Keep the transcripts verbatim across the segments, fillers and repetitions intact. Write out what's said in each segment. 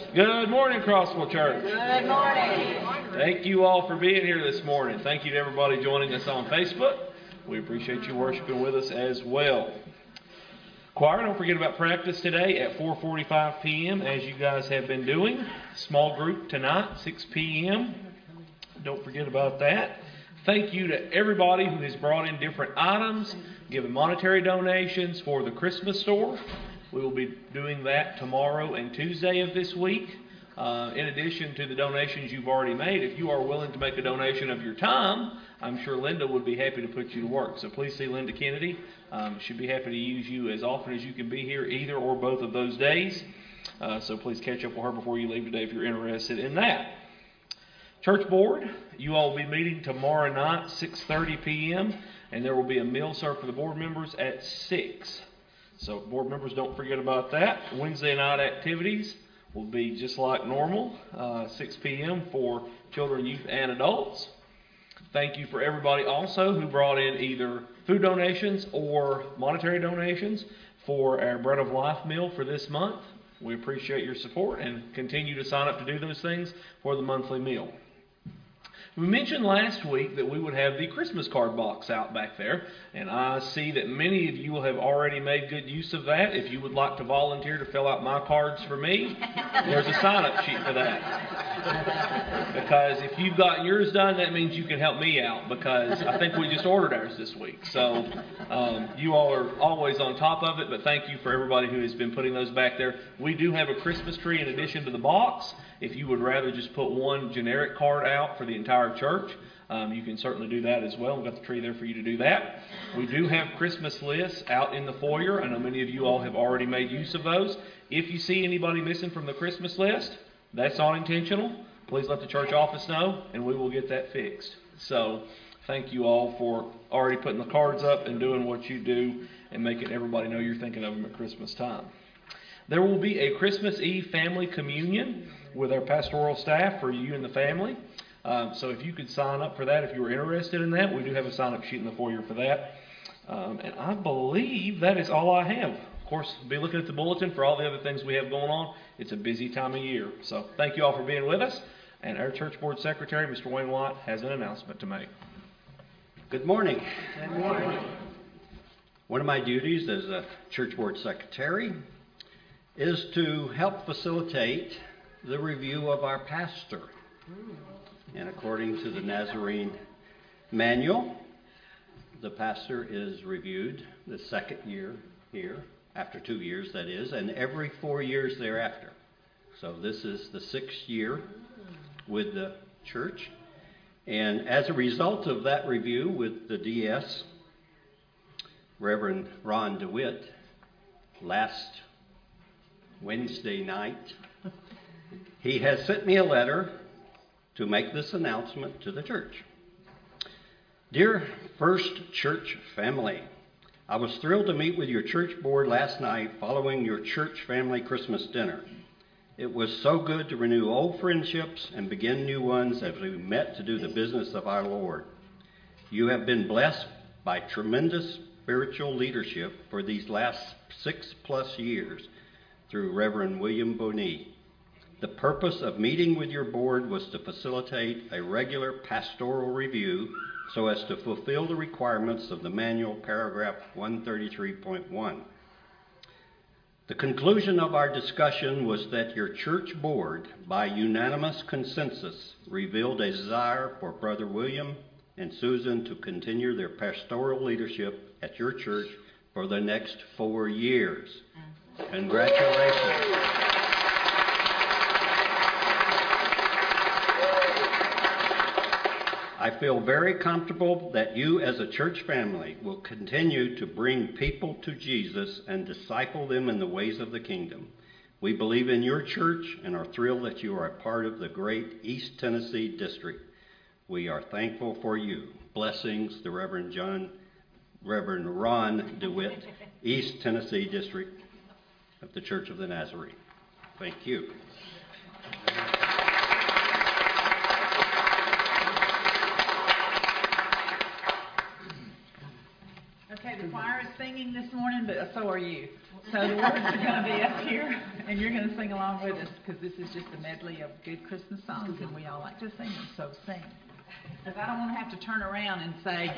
Good morning, Crossville Church. Good morning. Thank you all for being here this morning. Thank you to everybody joining us on Facebook. We appreciate you worshiping with us as well. Choir, don't forget about practice today at four forty-five p.m. as you guys have been doing. Small group tonight, six p.m. Don't forget about that. Thank you to everybody who has brought in different items, given monetary donations for the Christmas store. We will be doing that tomorrow and Tuesday of this week. Uh, in addition to the donations you've already made, if you are willing to make a donation of your time, I'm sure Linda would be happy to put you to work. So please see Linda Kennedy. Um, she'd be happy to use you as often as you can be here, either or both of those days. Uh, so please catch up with her before you leave today if you're interested in that. Church board, you all will be meeting tomorrow night, six thirty p.m., and there will be a meal served for the board members at six. So board members, don't forget about that. Wednesday night activities will be just like normal, uh, six p.m. for children, youth, and adults. Thank you for everybody also who brought in either food donations or monetary donations for our Bread of Life meal for this month. We appreciate your support and continue to sign up to do those things for the monthly meal. We mentioned last week that we would have the Christmas card box out back there, and I see that many of you have already made good use of that. If you would like to volunteer to fill out my cards for me, there's a sign-up sheet for that. Because if you've got yours done, that means you can help me out, because I think we just ordered ours this week. So um, you all are always on top of it, but thank you for everybody who has been putting those back there. We do have a Christmas tree in addition to the box. If you would rather just put one generic card out for the entire church, um, you can certainly do that as well. We've got the tree there for you to do that. We do have Christmas lists out in the foyer. I know many of you all have already made use of those. If you see anybody missing from the Christmas list, that's not intentional. Please let the church office know, and we will get that fixed. So thank you all for already putting the cards up and doing what you do and making everybody know you're thinking of them at Christmas time. There will be a Christmas Eve family communion with our pastoral staff for you and the family. Um, so if you could sign up for that, if you were interested in that, we do have a sign-up sheet in the foyer for that. Um, and I believe that is all I have. Of course, be looking at the bulletin for all the other things we have going on. It's a busy time of year. So thank you all for being with us. And our church board secretary, Mister Wayne White, has an announcement to make. Good morning. Good morning. One of my duties as a church board secretary is to help facilitate the review of our pastor. And according to the Nazarene manual, the pastor is reviewed the second year here, after two years that is, and every four years thereafter. So this is the sixth year with the church. And as a result of that review with the D S, Reverend Ron DeWitt, last Wednesday night, he has sent me a letter to make this announcement to the church. Dear First Church family, I was thrilled to meet with your church board last night following your church family Christmas dinner. It was so good to renew old friendships and begin new ones as we met to do the business of our Lord. You have been blessed by tremendous spiritual leadership for these last six plus years through Reverend William Boney. The purpose of meeting with your board was to facilitate a regular pastoral review so as to fulfill the requirements of the manual paragraph one thirty-three point one. The conclusion of our discussion was that your church board, by unanimous consensus, revealed a desire for Brother William and Susan to continue their pastoral leadership at your church for the next four years. Congratulations. I feel very comfortable that you as a church family will continue to bring people to Jesus and disciple them in the ways of the kingdom. We believe in your church and are thrilled that you are a part of the great East Tennessee district. We are thankful for you. Blessings, the Reverend John, Reverend Ron DeWitt, East Tennessee district of the Church of the Nazarene. Thank you. Okay, the choir is singing this morning, but so are you. So the words are going to be up here, And you're going to sing along with us because this is just a medley of good Christmas songs, and we all like to sing them, so sing. Because I don't want to have to turn around and say...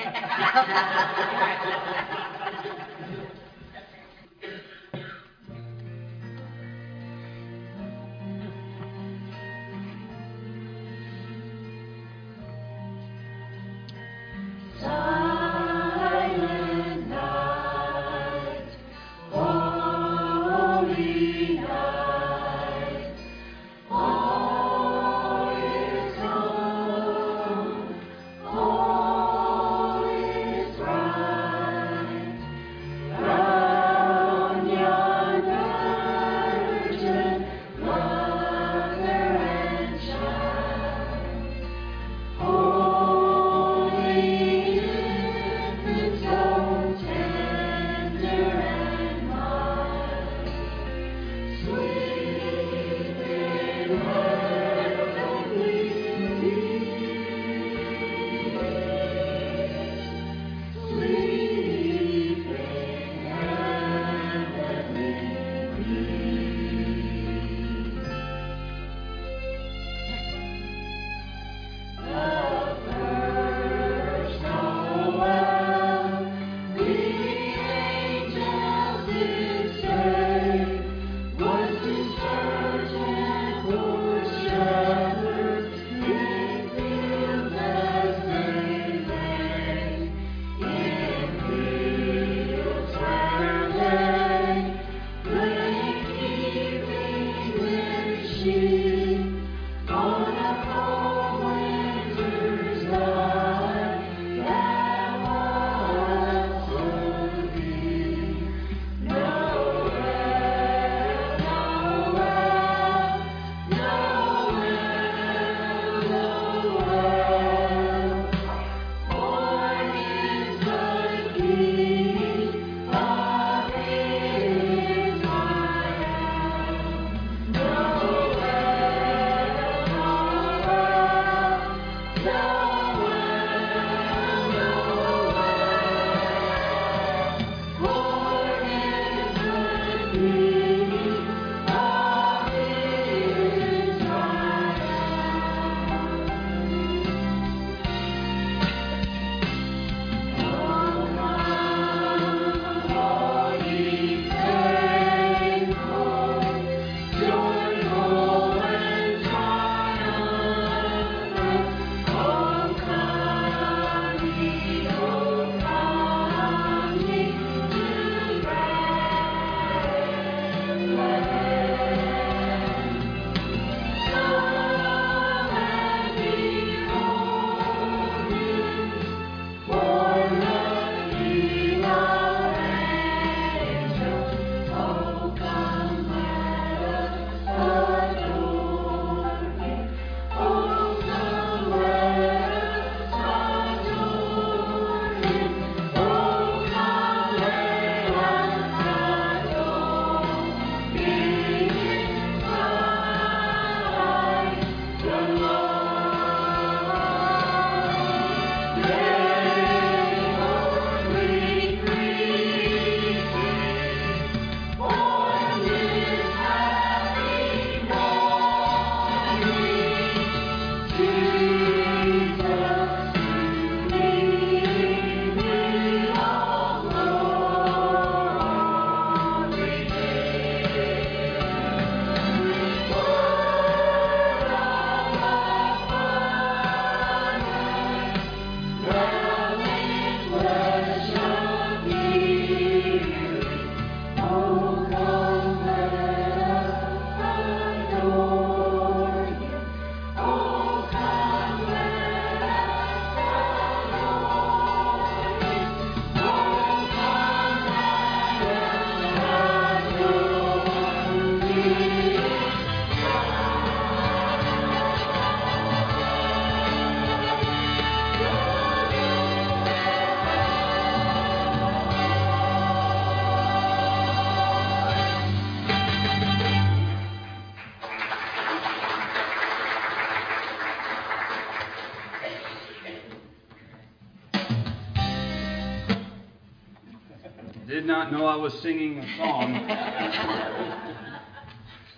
Did not know I was singing a song.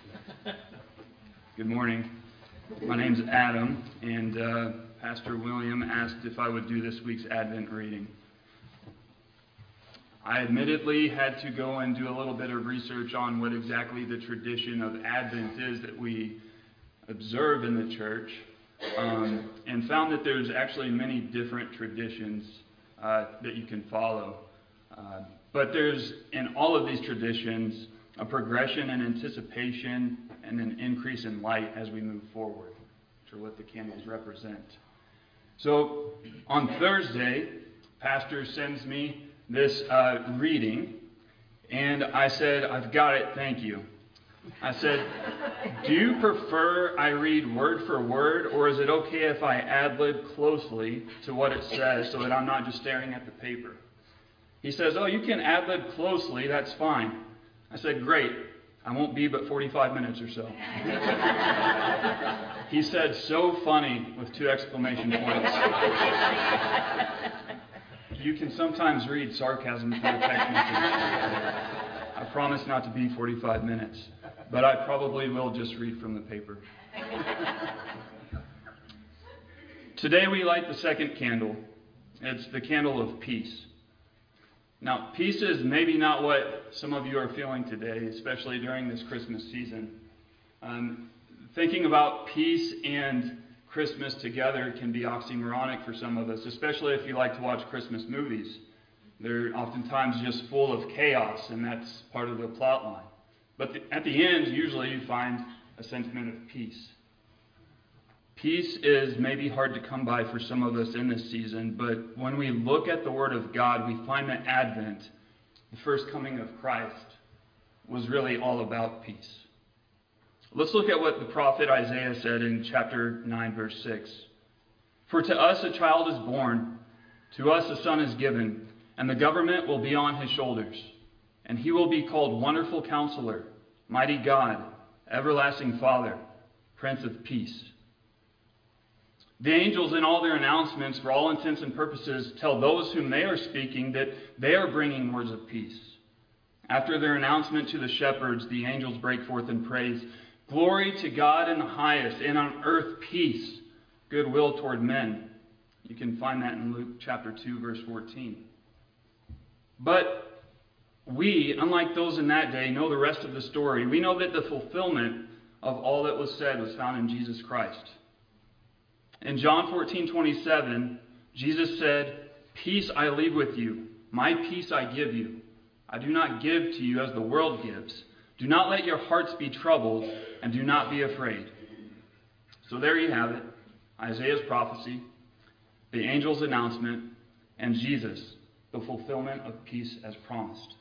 Good morning. My name's Adam, and uh, Pastor William asked if I would do this week's Advent reading. I admittedly had to go and do a little bit of research on what exactly the tradition of Advent is that we observe in the church, um, and found that there's actually many different traditions uh, that you can follow. Uh, but there's, in all of these traditions, a progression and anticipation and an increase in light as we move forward, which are what the candles represent. So on Thursday, Pastor sends me this uh, reading, and I said, "I've got it, thank you." I said, "Do you prefer I read word for word, or is it okay if I ad-lib closely to what it says so that I'm not just staring at the paper?" He says, "Oh, you can ad-lib closely, that's fine." I said, "Great, I won't be but forty-five minutes or so." He said, "So funny," with two exclamation points. You can sometimes read sarcasm through a text message. I promise not to be forty-five minutes, but I probably will just read from the paper. Today we light the second candle. It's the candle of peace. Now, peace is maybe not what some of you are feeling today, especially during this Christmas season. Um, thinking about peace and Christmas together can be oxymoronic for some of us, especially if you like to watch Christmas movies. They're oftentimes just full of chaos, and that's part of the plot line. But the, at the end, usually you find a sentiment of peace. Peace is maybe hard to come by for some of us in this season, but when we look at the Word of God, we find that Advent, the first coming of Christ, was really all about peace. Let's look at what the prophet Isaiah said in chapter nine, verse six. "For to us a child is born, to us a son is given, and the government will be on his shoulders. And he will be called Wonderful Counselor, Mighty God, Everlasting Father, Prince of Peace." The angels, in all their announcements, for all intents and purposes, tell those whom they are speaking that they are bringing words of peace. After their announcement to the shepherds, the angels break forth in praise. "Glory to God in the highest, and on earth peace, goodwill toward men." You can find that in Luke chapter two, verse fourteen. But we, unlike those in that day, know the rest of the story. We know that the fulfillment of all that was said was found in Jesus Christ. In John fourteen twenty-seven, Jesus said, "Peace I leave with you, my peace I give you. I do not give to you as the world gives. Do not let your hearts be troubled, and do not be afraid." So there you have it, Isaiah's prophecy, the angel's announcement, and Jesus, the fulfillment of peace as promised.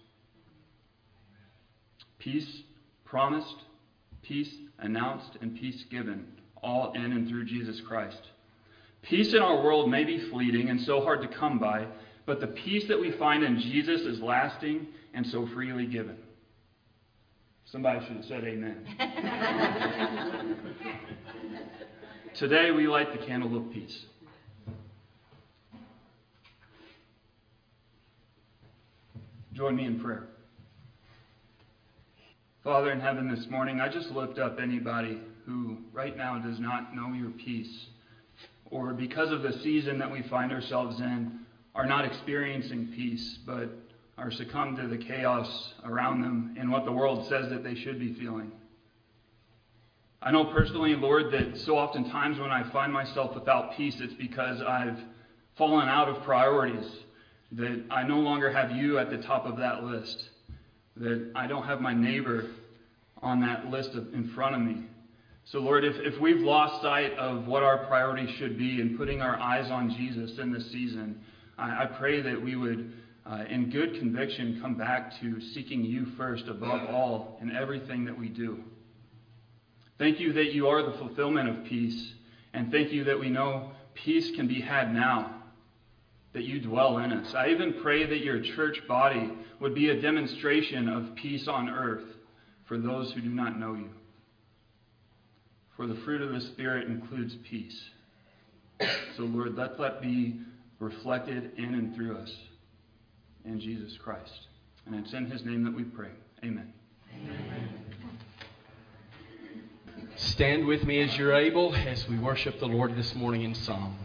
Peace promised, peace announced, and peace given, all in and through Jesus Christ. Peace in our world may be fleeting and so hard to come by, but the peace that we find in Jesus is lasting and so freely given. Somebody should have said amen. Today we light the candle of peace. Join me in prayer. Father in heaven, this morning, I just lift up anybody who right now does not know your peace, or because of the season that we find ourselves in, are not experiencing peace, but are succumbed to the chaos around them and what the world says that they should be feeling. I know personally, Lord, that so oftentimes when I find myself without peace, it's because I've fallen out of priorities, that I no longer have you at the top of that list, that I don't have my neighbor on that list of, in front of me. So Lord, if, if we've lost sight of what our priorities should be in putting our eyes on Jesus in this season, I, I pray that we would, uh, in good conviction, come back to seeking you first above all in everything that we do. Thank you that you are the fulfillment of peace, and thank you that we know peace can be had now, that you dwell in us. I even pray that your church body would be a demonstration of peace on earth for those who do not know you. For the fruit of the Spirit includes peace. So Lord, let that be reflected in and through us in Jesus Christ. And it's in his name that we pray. Amen. Amen. Stand with me as you're able as we worship the Lord this morning in song.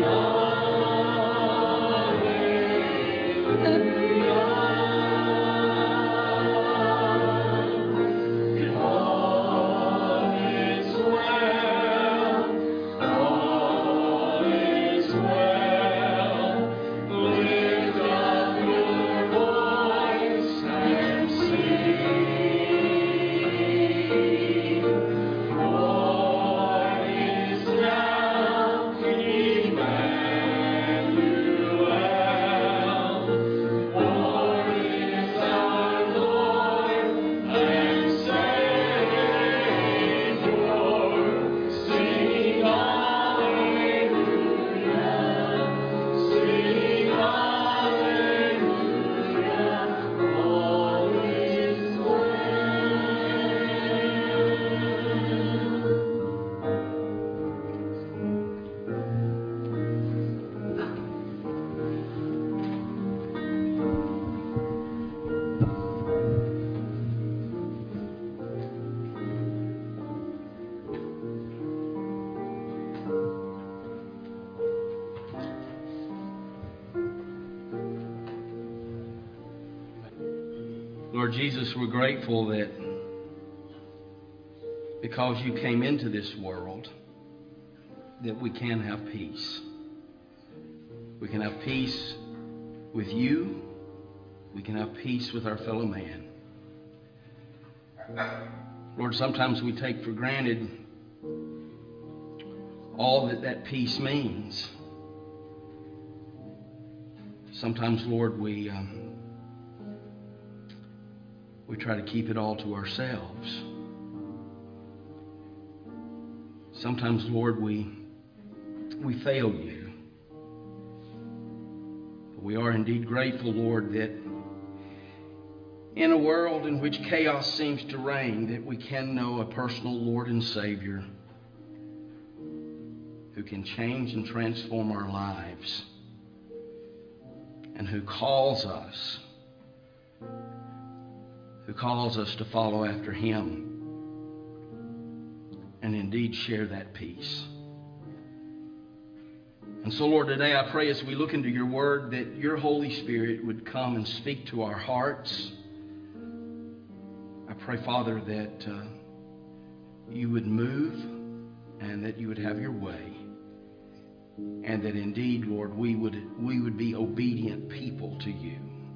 Lord Jesus, we're grateful that because you came into this world, that we can have peace. We can have peace with you. We can have peace with our fellow man. Lord, sometimes we take for granted all that that peace means. Sometimes, Lord, we um, we try to keep it all to ourselves. Sometimes, Lord, we we fail you. But we are indeed grateful, Lord, that in a world in which chaos seems to reign, that we can know a personal Lord and Savior who can change and transform our lives, and who calls us, who calls us to follow after Him and indeed share that peace. And so, Lord, today I pray as we look into your word that your Holy Spirit would come and speak to our hearts. I pray, Father, that uh, you would move and that you would have your way. And that indeed, Lord, we would we would be obedient people to you.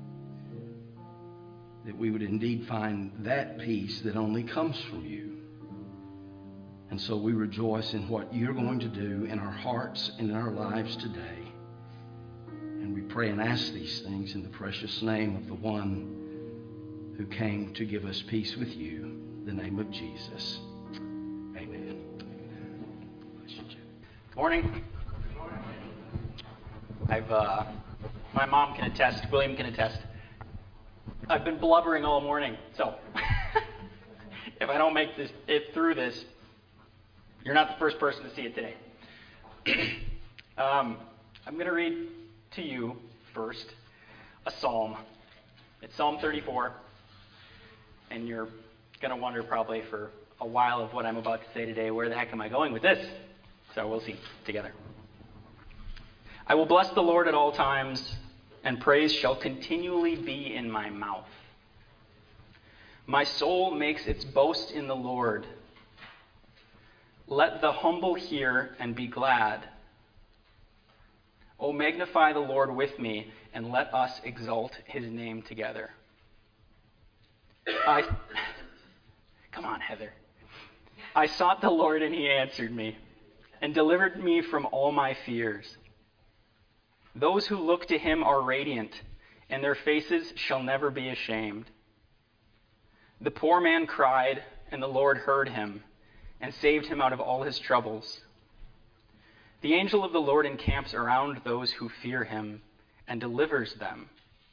That we would indeed find that peace that only comes from you. And so we rejoice in what you're going to do in our hearts and in our lives today. And we pray and ask these things in the precious name of the one who came to give us peace with you, the name of Jesus. Amen. Good morning. I've, uh, my mom can attest, William can attest. I've been blubbering all morning, so if I don't make this it through this, you're not the first person to see it today. um, I'm going to read to you first a psalm. It's Psalm thirty-four, and you're going to wonder probably for a while of what I'm about to say today, where the heck am I going with this? So we'll see together. I will bless the Lord at all times, and praise shall continually be in my mouth. My soul makes its boast in the Lord. Let the humble hear and be glad. O magnify the Lord with me, and let us exalt his name together. I Come on, Heather. I sought the Lord, and he answered me, and delivered me from all my fears. Those who look to him are radiant, and their faces shall never be ashamed. The poor man cried, and the Lord heard him, and saved him out of all his troubles. The angel of the Lord encamps around those who fear him, and delivers them.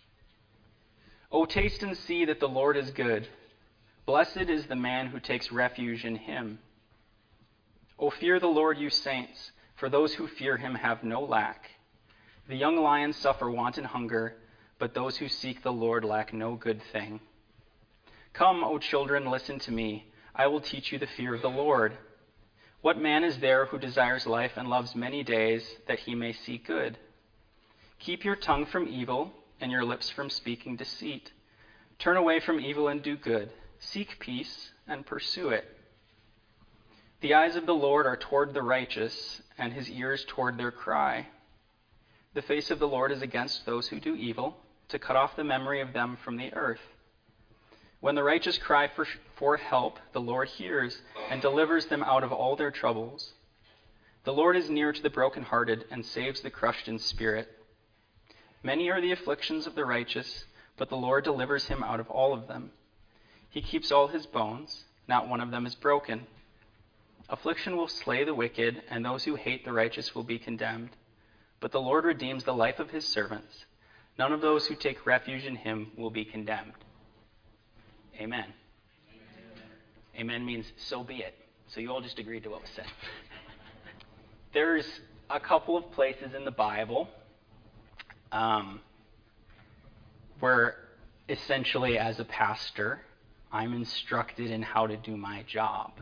O taste and see that the Lord is good. Blessed is the man who takes refuge in him. O fear the Lord, you saints, for those who fear him have no lack. The young lions suffer want and hunger, but those who seek the Lord lack no good thing. Come, O children, listen to me. I will teach you the fear of the Lord. What man is there who desires life and loves many days that he may see good? Keep your tongue from evil and your lips from speaking deceit. Turn away from evil and do good. Seek peace and pursue it. The eyes of the Lord are toward the righteous, and his ears toward their cry. The face of the Lord is against those who do evil, to cut off the memory of them from the earth. When the righteous cry for, for help, the Lord hears and delivers them out of all their troubles. The Lord is near to the brokenhearted and saves the crushed in spirit. Many are the afflictions of the righteous, but the Lord delivers him out of all of them. He keeps all his bones, not one of them is broken. Affliction will slay the wicked, and those who hate the righteous will be condemned. But the Lord redeems the life of his servants. None of those who take refuge in him will be condemned. Amen. Amen, Amen means so be it. So you all just agreed to what was said. There's a couple of places in the Bible um, where essentially as a pastor, I'm instructed in how to do my job.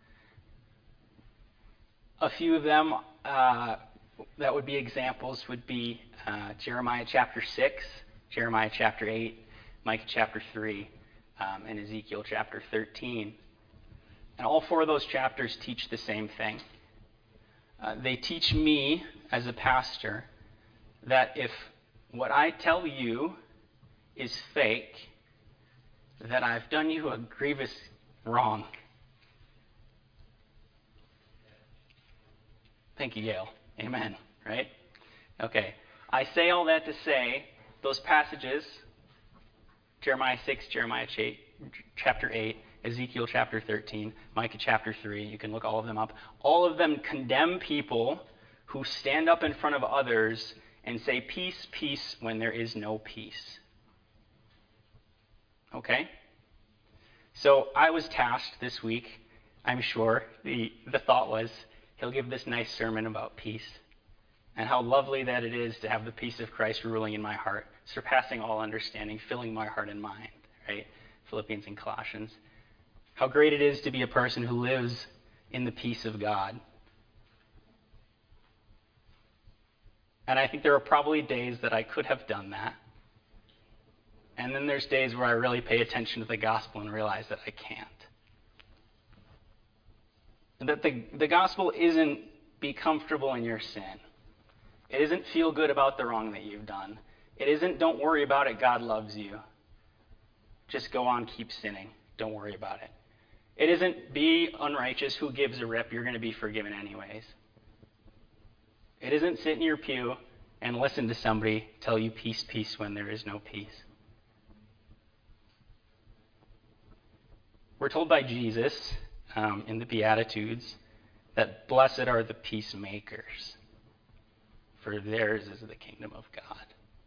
A few of them uh, that would be examples would be uh, Jeremiah chapter six, Jeremiah chapter eight, Micah chapter three, um, and Ezekiel chapter thirteen. And all four of those chapters teach the same thing. Uh, they teach me as a pastor that if what I tell you is fake, that I've done you a grievous wrong. Thank you, Yale. Amen. Right? Okay. I say all that to say those passages, Jeremiah six, Jeremiah chapter eight, Ezekiel chapter thirteen, Micah chapter three, you can look all of them up. All of them condemn people who stand up in front of others and say peace, peace when there is no peace. Okay? So I was tasked this week, I'm sure, the, the thought was, he'll give this nice sermon about peace and how lovely that it is to have the peace of Christ ruling in my heart, surpassing all understanding, filling my heart and mind, right? Philippians and Colossians. How great it is to be a person who lives in the peace of God. And I think there are probably days that I could have done that. And then there's days where I really pay attention to the gospel and realize that I can't. That the, the gospel isn't be comfortable in your sin. It isn't feel good about the wrong that you've done. It isn't don't worry about it, God loves you. Just go on, keep sinning. Don't worry about it. It isn't be unrighteous, who gives a rip, you're going to be forgiven anyways. It isn't sit in your pew and listen to somebody tell you peace, peace when there is no peace. We're told by Jesus um, in the Beatitudes that blessed are the peacemakers, for theirs is the kingdom of God.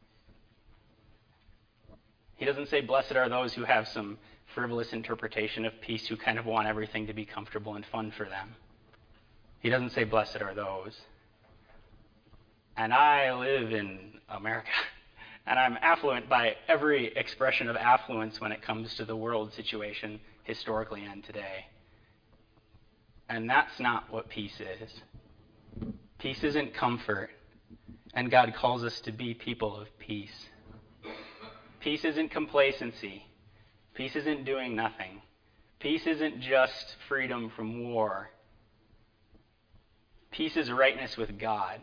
He doesn't say blessed are those who have some frivolous interpretation of peace, who kind of want everything to be comfortable and fun for them. He doesn't say blessed are those. And I live in America, and I'm affluent by every expression of affluence when it comes to the world situation, historically and today. And that's not what peace is. Peace isn't comfort, and God calls us to be people of peace. Peace isn't complacency. Peace isn't doing nothing. Peace isn't just freedom from war. Peace is rightness with God.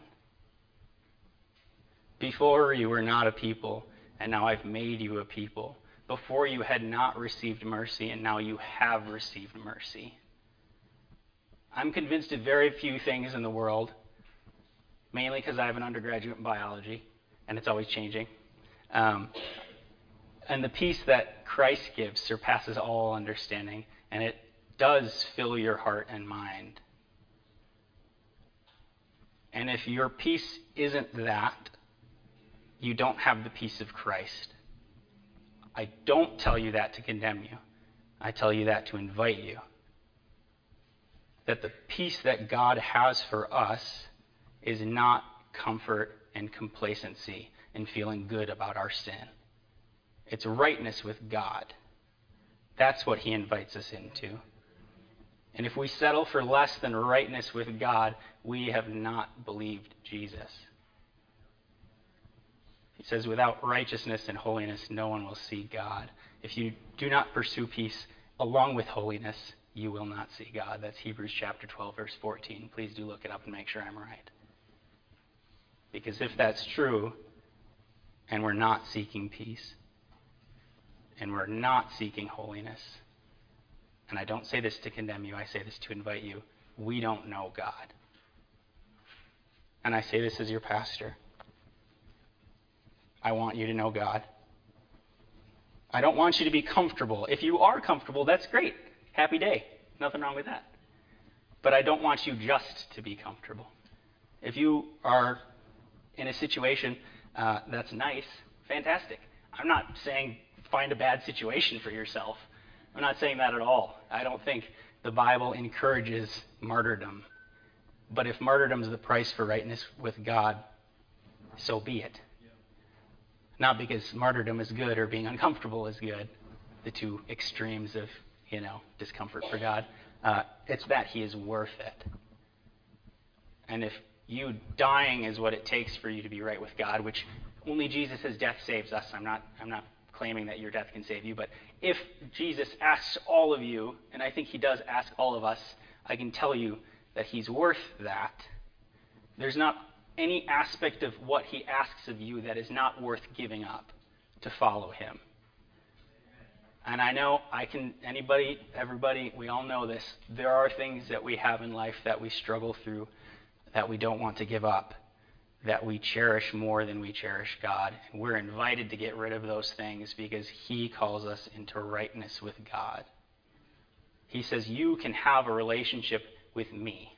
Before you were not a people, and now I've made you a people. Before you had not received mercy, and now you have received mercy. I'm convinced of very few things in the world, mainly because I have an undergraduate in biology, and it's always changing. Um, and the peace that Christ gives surpasses all understanding, and it does fill your heart and mind. And if your peace isn't that, you don't have the peace of Christ. I don't tell you that to condemn you. I tell you that to invite you. That the peace that God has for us is not comfort and complacency and feeling good about our sin. It's rightness with God. That's what he invites us into. And if we settle for less than rightness with God, we have not believed Jesus. He says, without righteousness and holiness, no one will see God. If you do not pursue peace along with holiness, you will not see God. That's Hebrews chapter twelve, verse fourteen. Please do look it up and make sure I'm right. Because if that's true, and we're not seeking peace, and we're not seeking holiness, and I don't say this to condemn you, I say this to invite you, we don't know God. And I say this as your pastor. I want you to know God. I don't want you to be comfortable. If you are comfortable, that's great. Happy day. Nothing wrong with that. But I don't want you just to be comfortable. If you are in a situation uh, that's nice, fantastic. I'm not saying find a bad situation for yourself. I'm not saying that at all. I don't think the Bible encourages martyrdom. But if martyrdom is the price for rightness with God, so be it. Not because martyrdom is good or being uncomfortable is good, the two extremes of, you know, discomfort for God. Uh, it's that he is worth it. And if you dying is what it takes for you to be right with God, which only Jesus' death saves us. I'm not, I'm not claiming that your death can save you, but if Jesus asks all of you, and I think he does ask all of us, I can tell you that he's worth that. There's not any aspect of what he asks of you that is not worth giving up to follow him. And I know I can, anybody, everybody, we all know this. There are things that we have in life that we struggle through that we don't want to give up, that we cherish more than we cherish God. And we're invited to get rid of those things because he calls us into rightness with God. He says, you can have a relationship with me.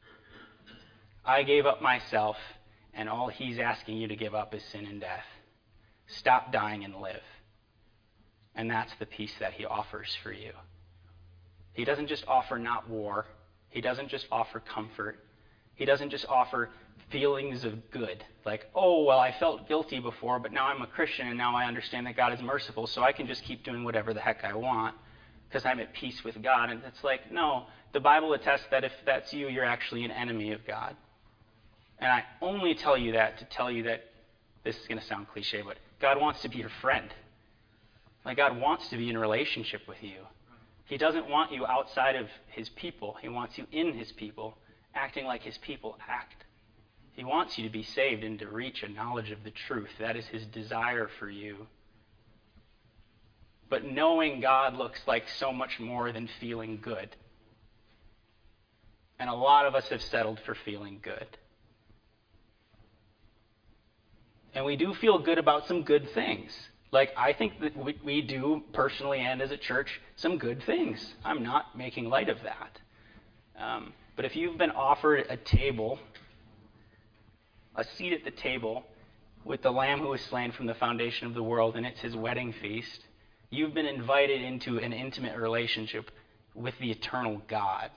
I gave up myself, and all he's asking you to give up is sin and death. Stop dying and live. And that's the peace that he offers for you. He doesn't just offer not war. He doesn't just offer comfort. He doesn't just offer feelings of good. Like, oh, well, I felt guilty before, but now I'm a Christian, and now I understand that God is merciful, so I can just keep doing whatever the heck I want because I'm at peace with God. And it's like, no, the Bible attests that if that's you, you're actually an enemy of God. And I only tell you that to tell you that, this is going to sound cliche, but God wants to be your friend. Like, God wants to be in a relationship with you. He doesn't want you outside of his people. He wants you in his people, acting like his people act. He wants you to be saved and to reach a knowledge of the truth. That is his desire for you. But knowing God looks like so much more than feeling good. And a lot of us have settled for feeling good. And we do feel good about some good things. Like, I think that we, we do, personally and as a church, some good things. I'm not making light of that. Um, but if you've been offered a table, a seat at the table, with the Lamb who was slain from the foundation of the world, and it's his wedding feast, you've been invited into an intimate relationship with the eternal God.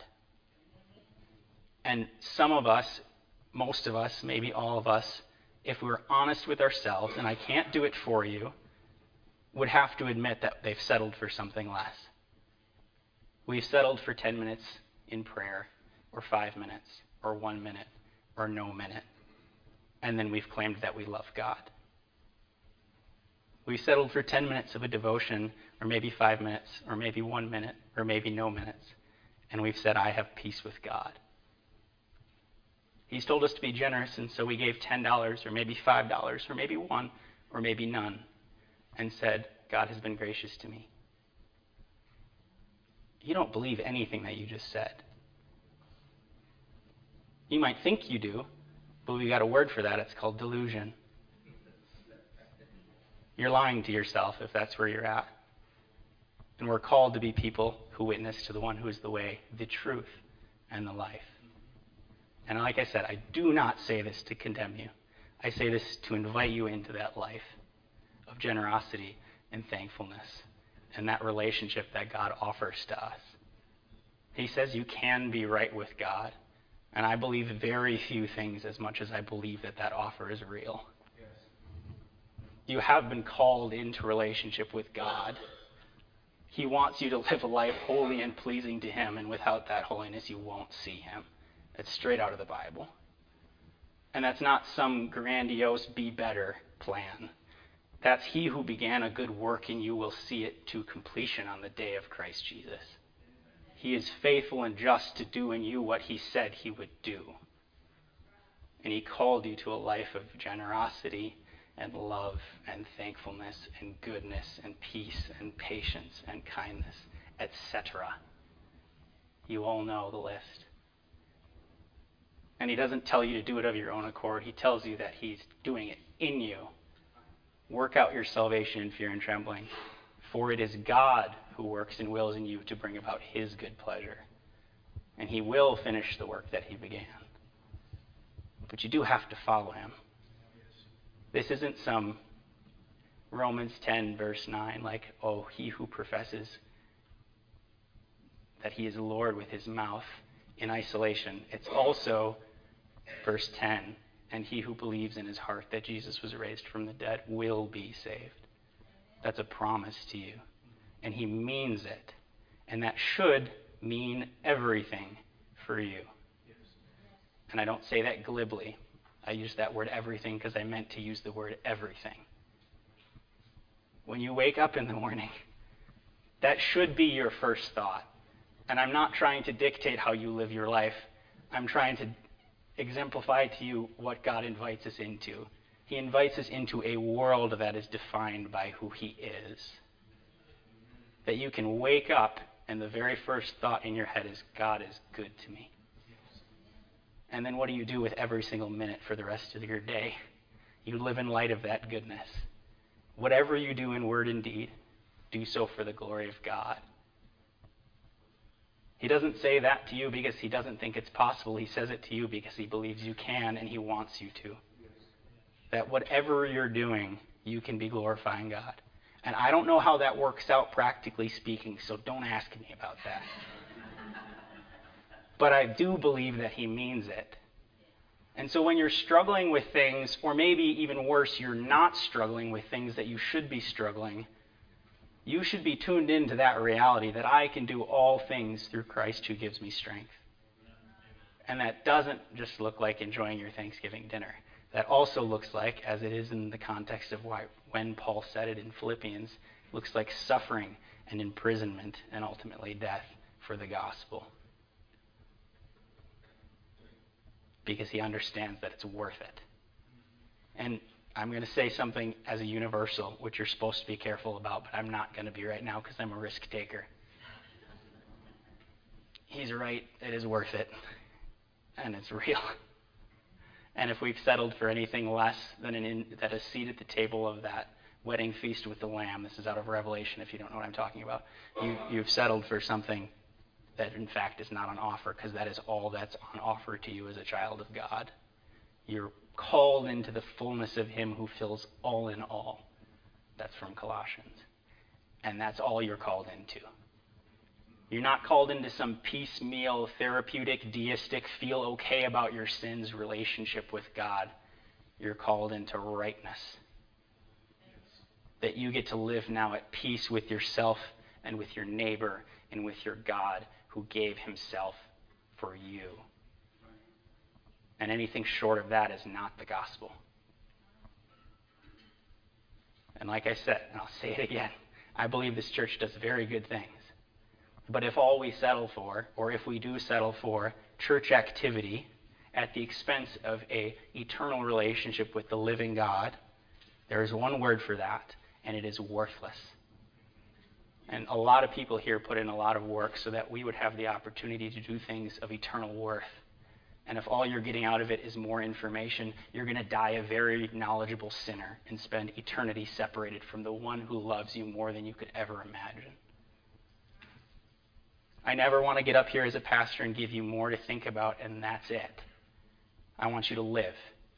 And some of us, most of us, maybe all of us, if we're honest with ourselves, and I can't do it for you, would have to admit that they've settled for something less. We've settled for ten minutes in prayer, or five minutes, or one minute, or no minute. And then we've claimed that we love God. We've settled for ten minutes of a devotion, or maybe five minutes, or maybe one minute, or maybe no minutes. And we've said, I have peace with God. He's told us to be generous, and so we gave ten dollars, or maybe five dollars, or maybe one, or maybe none, and said, God has been gracious to me. You don't believe anything that you just said. You might think you do, but we've got a word for that. It's called delusion. You're lying to yourself if that's where you're at. And we're called to be people who witness to the one who is the way, the truth, and the life. And like I said, I do not say this to condemn you. I say this to invite you into that life of generosity and thankfulness and that relationship that God offers to us. He says you can be right with God. And I believe very few things as much as I believe that that offer is real. Yes. You have been called into relationship with God. He wants you to live a life holy and pleasing to Him, and without that holiness, you won't see Him. It's straight out of the Bible. And that's not some grandiose be better plan. That's He who began a good work in you will see it to completion on the day of Christ Jesus. He is faithful and just to do in you what He said He would do. And He called you to a life of generosity and love and thankfulness and goodness and peace and patience and kindness, et cetera. You all know the list. And He doesn't tell you to do it of your own accord. He tells you that He's doing it in you. Work out your salvation in fear and trembling, for it is God who works and wills in you to bring about His good pleasure. And He will finish the work that He began. But you do have to follow Him. This isn't some Romans ten, verse nine, like, oh, he who professes that He is Lord with his mouth in isolation. It's also verse ten, and he who believes in his heart that Jesus was raised from the dead will be saved. That's a promise to you. And He means it. And that should mean everything for you. And I don't say that glibly. I use that word everything because I meant to use the word everything. When you wake up in the morning, that should be your first thought. And I'm not trying to dictate how you live your life. I'm trying to exemplify to you what God invites us into. He invites us into a world that is defined by who He is. That you can wake up and the very first thought in your head is, God is good to me. And then what do you do with every single minute for the rest of your day? You live in light of that goodness. Whatever you do in word and deed, do so for the glory of God. He doesn't say that to you because He doesn't think it's possible. He says it to you because He believes you can and He wants you to. That whatever you're doing, you can be glorifying God. And I don't know how that works out practically speaking, so don't ask me about that. But I do believe that He means it. And so when you're struggling with things, or maybe even worse, you're not struggling with things that you should be struggling, you should be tuned into that reality that I can do all things through Christ who gives me strength. And that doesn't just look like enjoying your Thanksgiving dinner. That also looks like, as it is in the context of why, when Paul said it in Philippians, looks like suffering and imprisonment and ultimately death for the gospel. Because he understands that it's worth it. And I'm going to say something as a universal, which you're supposed to be careful about, but I'm not going to be right now because I'm a risk taker. He's right. It is worth it. And it's real. And if we've settled for anything less than an in, that a seat at the table of that wedding feast with the Lamb, this is out of Revelation if you don't know what I'm talking about, you, you've settled for something that in fact is not on offer, because that is all that's on offer to you as a child of God. You're called into the fullness of Him who fills all in all. That's from Colossians. And that's all you're called into. You're not called into some piecemeal, therapeutic, deistic, feel okay about your sins relationship with God. You're called into rightness. That you get to live now at peace with yourself and with your neighbor and with your God who gave Himself for you. And anything short of that is not the gospel. And like I said, and I'll say it again, I believe this church does very good things. But if all we settle for, or if we do settle for, church activity at the expense of a eternal relationship with the living God, there is one word for that, and it is worthless. And a lot of people here put in a lot of work so that we would have the opportunity to do things of eternal worth. And if all you're getting out of it is more information, you're going to die a very knowledgeable sinner and spend eternity separated from the one who loves you more than you could ever imagine. I never want to get up here as a pastor and give you more to think about, and that's it. I want you to live.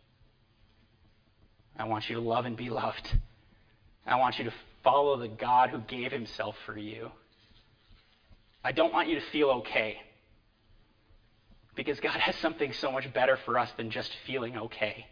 I want you to love and be loved. I want you to follow the God who gave Himself for you. I don't want you to feel okay. Because God has something so much better for us than just feeling okay.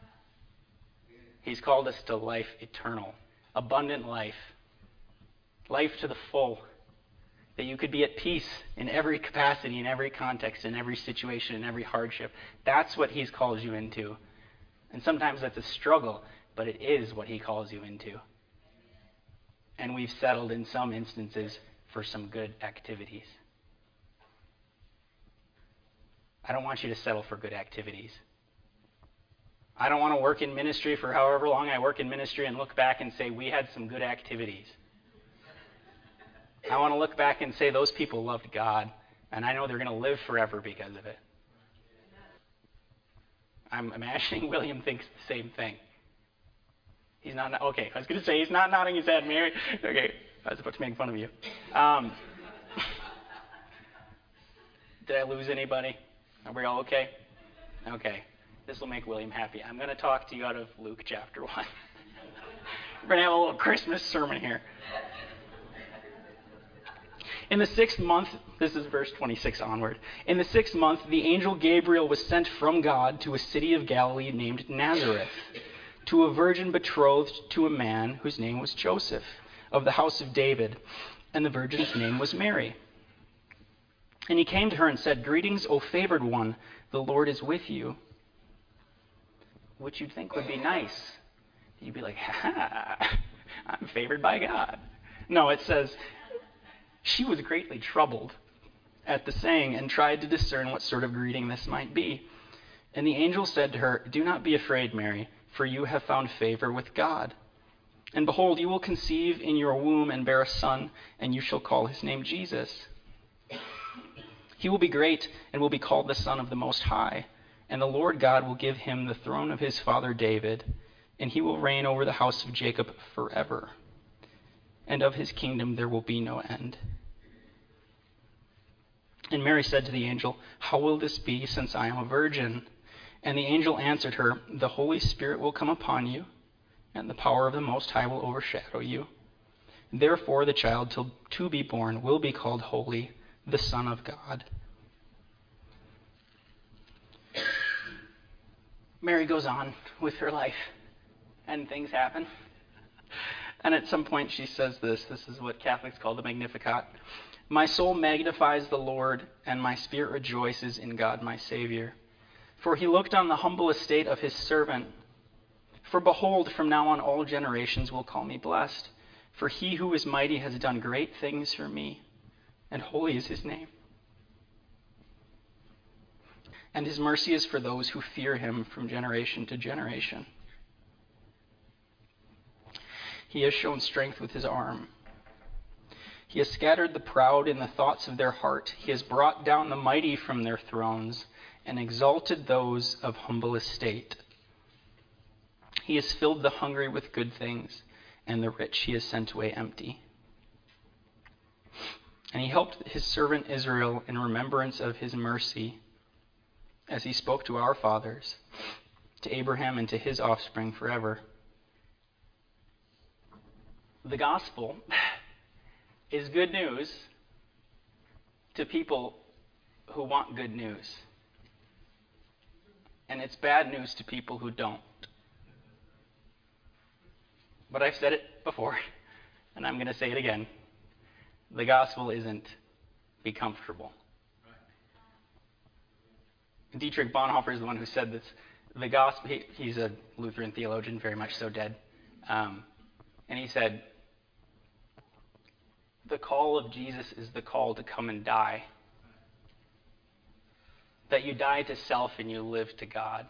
He's called us to life eternal, abundant life, life to the full, that you could be at peace in every capacity, in every context, in every situation, in every hardship. That's what he's called you into. And sometimes that's a struggle, but it is what he calls you into. And we've settled in some instances for some good activities. I don't want you to settle for good activities. I don't want to work in ministry for however long I work in ministry and look back and say, we had some good activities. I want to look back and say, those people loved God, and I know they're going to live forever because of it. I'm imagining William thinks the same thing. He's not, okay, I was going to say he's not nodding his head, Mary. Okay, I was about to make fun of you. Um, did I lose anybody? Are we all okay? Okay. This will make William happy. I'm going to talk to you out of Luke chapter one. We're going to have a little Christmas sermon here. In the sixth month, this is verse twenty-six onward. In the sixth month, the angel Gabriel was sent from God to a city of Galilee named Nazareth, to a virgin betrothed to a man whose name was Joseph, of the house of David, and the virgin's name was Mary. And he came to her and said, "Greetings, O favored one, the Lord is with you." Which you'd think would be nice. You'd be like, ha, I'm favored by God. No, it says, she was greatly troubled at the saying and tried to discern what sort of greeting this might be. And the angel said to her, "Do not be afraid, Mary, for you have found favor with God. And behold, you will conceive in your womb and bear a son, and you shall call his name Jesus. He will be great and will be called the Son of the Most High. And the Lord God will give him the throne of his father David, and he will reign over the house of Jacob forever. And of his kingdom there will be no end." And Mary said to the angel, "How will this be, since I am a virgin?" And the angel answered her, "The Holy Spirit will come upon you, and the power of the Most High will overshadow you. Therefore the child to, to be born will be called Holy, the Son of God." Mary goes on with her life, and things happen. And at some point she says this. This is what Catholics call the Magnificat. "My soul magnifies the Lord, and my spirit rejoices in God my Savior. For he looked on the humble estate of his servant. For behold, from now on all generations will call me blessed. For he who is mighty has done great things for me, and holy is his name. And his mercy is for those who fear him from generation to generation. He has shown strength with his arm. He has scattered the proud in the thoughts of their heart. He has brought down the mighty from their thrones and exalted those of humble estate. He has filled the hungry with good things, and the rich he has sent away empty. And he helped his servant Israel in remembrance of his mercy, as he spoke to our fathers, to Abraham and to his offspring forever." The gospel is good news to people who want good news. And it's bad news to people who don't. But I've said it before, and I'm going to say it again. The gospel isn't be comfortable. Dietrich Bonhoeffer is the one who said this. The gospel, he, he's a Lutheran theologian, very much so dead. Um, and he said, the call of Jesus is the call to come and die. That you die to self and you live to God.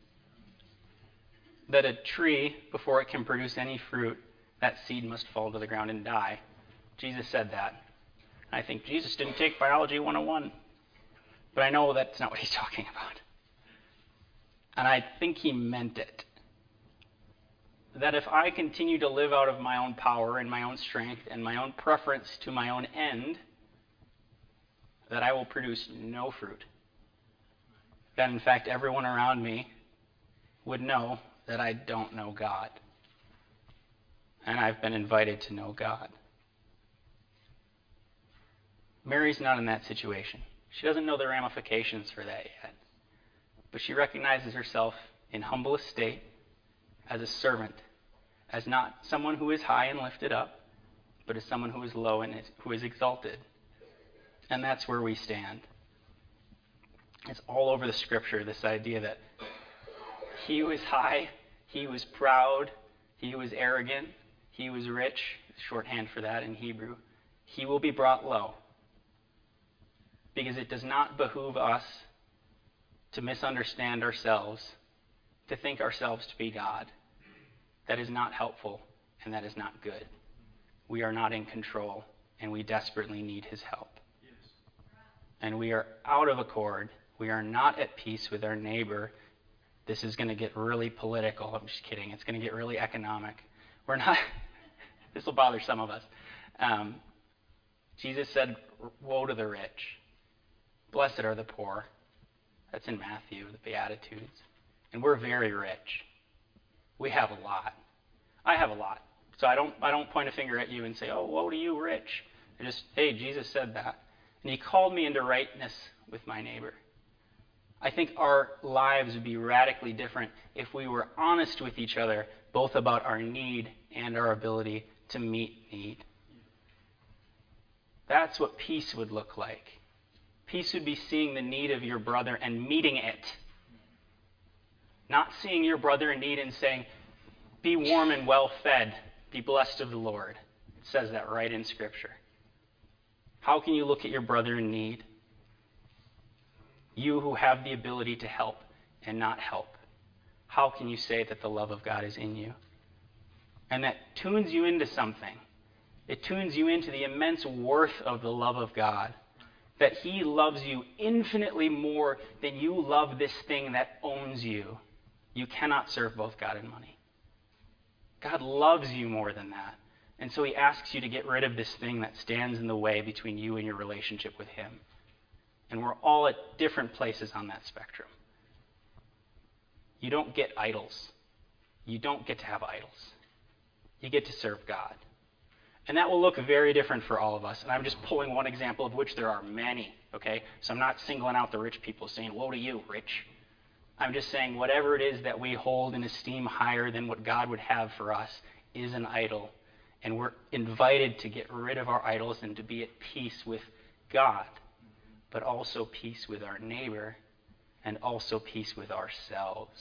That a tree, before it can produce any fruit, that seed must fall to the ground and die. Jesus said that. I think Jesus didn't take Biology one oh one. But I know that's not what he's talking about. And I think he meant it. That if I continue to live out of my own power and my own strength and my own preference to my own end, that I will produce no fruit. That in fact everyone around me would know that I don't know God. And I've been invited to know God. Mary's not in that situation. She doesn't know the ramifications for that yet. But she recognizes herself in humble estate as a servant, as not someone who is high and lifted up, but as someone who is low and is, who is exalted. And that's where we stand. It's all over the scripture, this idea that he who is high, he who is proud, he who is arrogant, he who is rich, shorthand for that in Hebrew, he will be brought low. Because it does not behoove us to misunderstand ourselves, to think ourselves to be God. That is not helpful, and that is not good. We are not in control, and we desperately need his help. And we are out of accord. We are not at peace with our neighbor. This is going to get really political. I'm just kidding. It's going to get really economic. We're not. This will bother some of us. Um, Jesus said, woe to the rich. Blessed are the poor. That's in Matthew, the Beatitudes. And we're very rich. We have a lot. I have a lot. So I don't I don't point a finger at you and say, oh, woe to you, rich. I just, hey, Jesus said that. And he called me into rightness with my neighbor. I think our lives would be radically different if we were honest with each other, both about our need and our ability to meet need. That's what peace would look like. Peace would be seeing the need of your brother and meeting it. Not seeing your brother in need and saying, be warm and well fed, be blessed of the Lord. It says that right in Scripture. How can you look at your brother in need? You who have the ability to help and not help. How can you say that the love of God is in you? And that tunes you into something. It tunes you into the immense worth of the love of God. That he loves you infinitely more than you love this thing that owns you. You cannot serve both God and money. God loves you more than that. And so he asks you to get rid of this thing that stands in the way between you and your relationship with him. And we're all at different places on that spectrum. You don't get idols. You don't get to have idols. You get to serve God. And that will look very different for all of us. And I'm just pulling one example of which there are many, okay? So I'm not singling out the rich people saying, woe to you, rich. I'm just saying whatever it is that we hold and esteem higher than what God would have for us is an idol. And we're invited to get rid of our idols and to be at peace with God, but also peace with our neighbor and also peace with ourselves.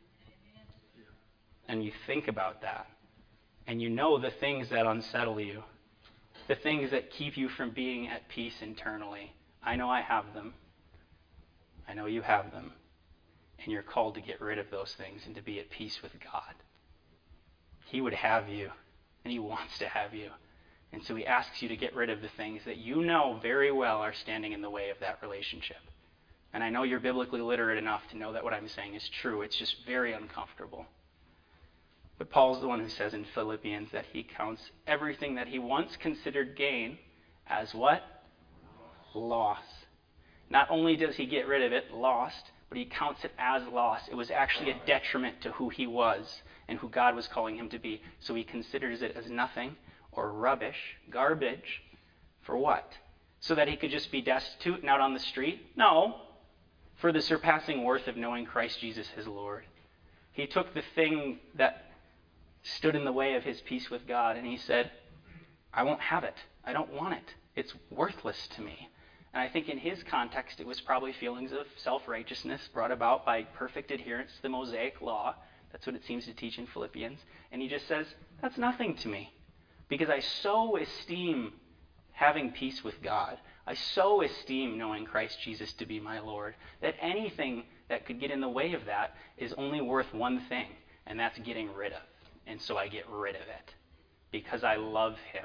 And you think about that. And you know the things that unsettle you, the things that keep you from being at peace internally. I know I have them. I know you have them. And you're called to get rid of those things and to be at peace with God. He would have you, and he wants to have you. And so he asks you to get rid of the things that you know very well are standing in the way of that relationship. And I know you're biblically literate enough to know that what I'm saying is true. It's just very uncomfortable. But Paul's the one who says in Philippians that he counts everything that he once considered gain as what? Loss. Not only does he get rid of it, lost, but he counts it as loss. It was actually a detriment to who he was and who God was calling him to be. So he considers it as nothing or rubbish, garbage. For what? So that he could just be destitute and out on the street? No. For the surpassing worth of knowing Christ Jesus his Lord. He took the thing that stood in the way of his peace with God, and he said, I won't have it. I don't want it. It's worthless to me. And I think in his context, it was probably feelings of self-righteousness brought about by perfect adherence to the Mosaic law. That's what it seems to teach in Philippians. And he just says, that's nothing to me, because I so esteem having peace with God. I so esteem knowing Christ Jesus to be my Lord, that anything that could get in the way of that is only worth one thing, and that's getting rid of. And so I get rid of it because I love him.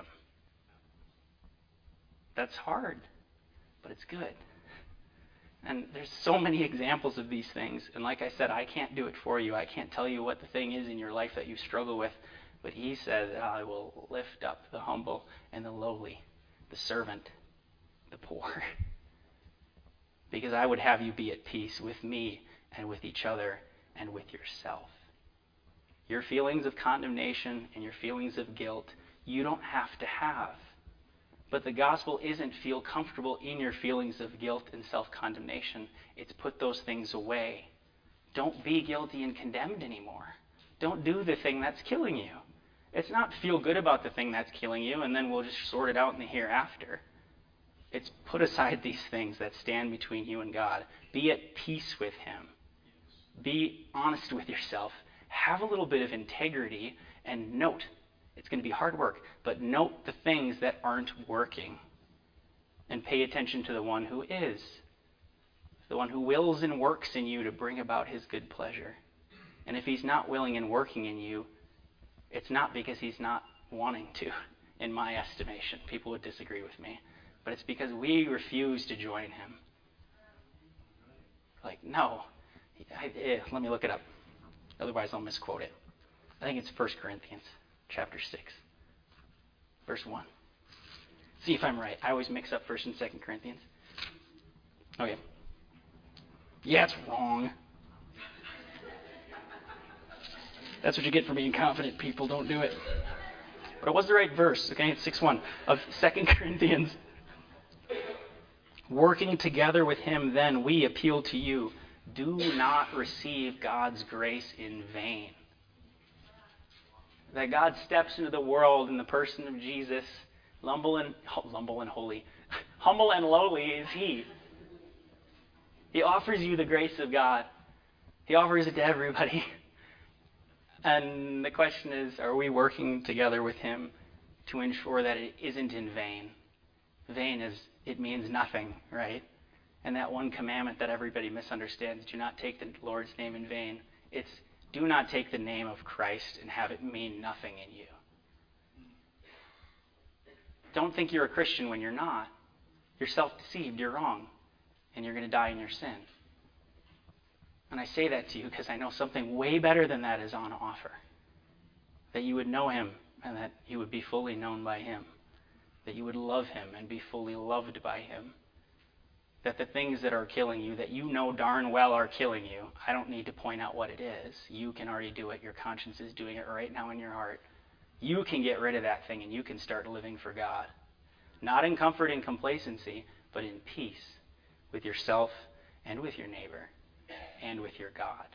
That's hard, but it's good. And there's so many examples of these things. And like I said, I can't do it for you. I can't tell you what the thing is in your life that you struggle with. But he says, I will lift up the humble and the lowly, the servant, the poor. Because I would have you be at peace with me and with each other and with yourself. Your feelings of condemnation and your feelings of guilt, you don't have to have. But the gospel isn't feel comfortable in your feelings of guilt and self-condemnation. It's put those things away. Don't be guilty and condemned anymore. Don't do the thing that's killing you. It's not feel good about the thing that's killing you and then we'll just sort it out in the hereafter. It's put aside these things that stand between you and God. Be at peace with Him. Be honest with yourself. Have a little bit of integrity and note. It's going to be hard work, but note the things that aren't working. And pay attention to the one who is. The one who wills and works in you to bring about His good pleasure. And if He's not willing and working in you, it's not because He's not wanting to, in my estimation. People would disagree with me. But it's because we refuse to join Him. Like, no. I, eh, let me look it up. Otherwise I'll misquote it. I think it's First Corinthians chapter six, verse one. See if I'm right. I always mix up First and Second Corinthians. Okay. Yeah, it's wrong. That's what you get for being confident, people. Don't do it. But it was the right verse. Okay, it's six one of Second Corinthians. Working together with Him, then we appeal to you. Do not receive God's grace in vain. That God steps into the world in the person of Jesus, humble and humble and holy, humble and lowly is He. He offers you the grace of God. He offers it to everybody. And the question is, are we working together with Him to ensure that it isn't in vain? Vain is, it means nothing, right? And that one commandment that everybody misunderstands, do not take the Lord's name in vain. It's do not take the name of Christ and have it mean nothing in you. Don't think you're a Christian when you're not. You're self-deceived, you're wrong, and you're going to die in your sin. And I say that to you because I know something way better than that is on offer. That you would know Him and that you would be fully known by Him. That you would love Him and be fully loved by Him. That the things that are killing you, that you know darn well are killing you, I don't need to point out what it is. You can already do it. Your conscience is doing it right now in your heart. You can get rid of that thing and you can start living for God. Not in comfort and complacency, but in peace with yourself and with your neighbor and with your God.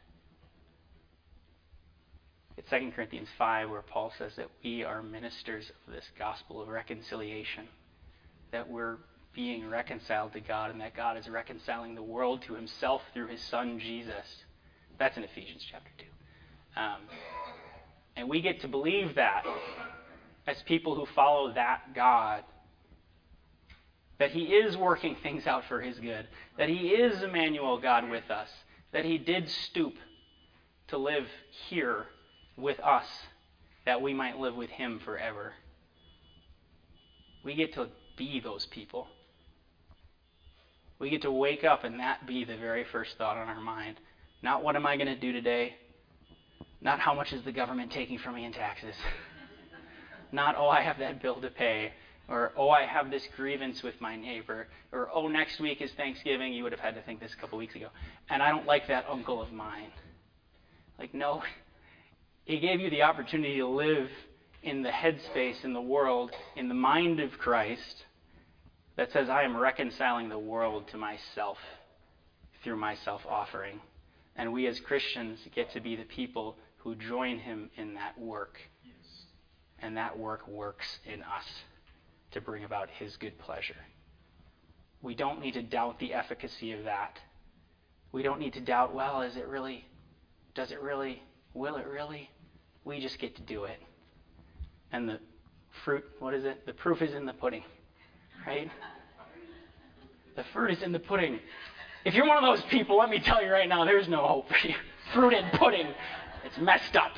It's Second Corinthians five where Paul says that we are ministers of this gospel of reconciliation. That we're being reconciled to God and that God is reconciling the world to Himself through His Son Jesus. That's in Ephesians chapter two. Um, and we get to believe that as people who follow that God. That He is working things out for His good. That He is Emmanuel, God with us. That He did stoop to live here with us. That we might live with Him forever. We get to be those people. We get to wake up and that be the very first thought on our mind. Not what am I going to do today? Not how much is the government taking from me in taxes? Not, oh, I have that bill to pay. Or, oh, I have this grievance with my neighbor. Or, oh, next week is Thanksgiving. You would have had to think this a couple weeks ago. And I don't like that uncle of mine. Like, no. He gave you the opportunity to live in the headspace, in the world, in the mind of Christ that says, I am reconciling the world to myself through my self-offering. And we as Christians get to be the people who join Him in that work. Yes. And that work works in us to bring about His good pleasure. We don't need to doubt the efficacy of that. We don't need to doubt, well, is it really, does it really, will it really? We just get to do it. And the fruit, what is it? The proof is in the pudding, right? The fruit is in the pudding. If you're one of those people, let me tell you right now, there's no hope for you. Fruit and pudding, it's messed up.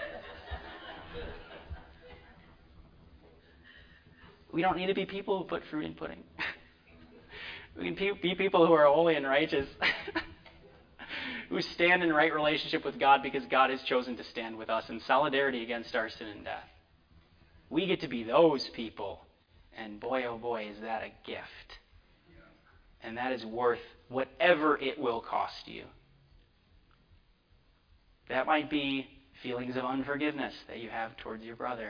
We don't need to be people who put fruit in pudding. We can be people who are holy and righteous, who stand in right relationship with God because God has chosen to stand with us in solidarity against our sin and death. We get to be those people, and boy, oh boy, is that a gift. And that is worth whatever it will cost you. That might be feelings of unforgiveness that you have towards your brother.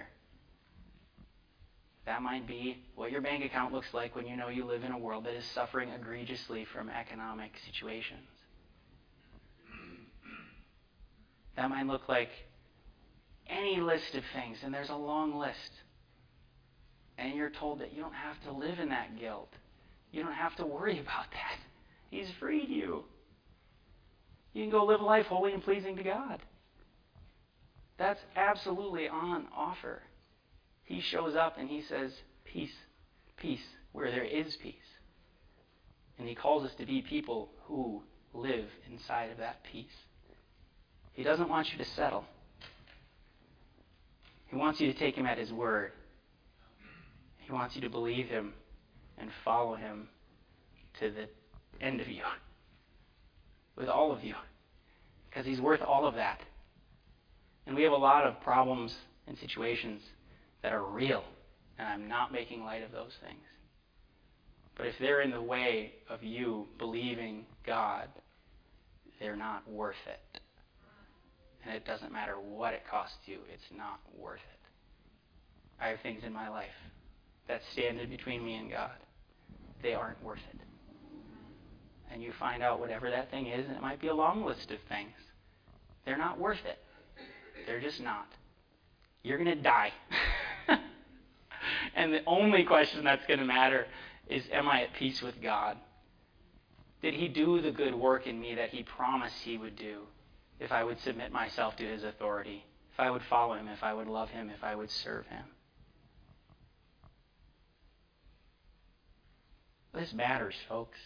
That might be what your bank account looks like when you know you live in a world that is suffering egregiously from economic situations. That might look like any list of things, and there's a long list. And you're told that you don't have to live in that guilt. You don't have to worry about that. He's freed you. You can go live a life holy and pleasing to God. That's absolutely on offer. He shows up and he says, peace, peace, where there is peace. And he calls us to be people who live inside of that peace. He doesn't want you to settle. He wants you to take him at his word. He wants you to believe him and follow him to the end of you. With all of you. Because he's worth all of that. And we have a lot of problems and situations that are real. And I'm not making light of those things. But if they're in the way of you believing God, they're not worth it. And it doesn't matter what it costs you, it's not worth it. I have things in my life that stand in between me and God. They aren't worth it. And you find out whatever that thing is, and it might be a long list of things. They're not worth it. They're just not. You're going to die. And the only question that's going to matter is, am I at peace with God? Did he do the good work in me that he promised he would do if I would submit myself to his authority, if I would follow him, if I would love him, if I would serve him? This matters, folks.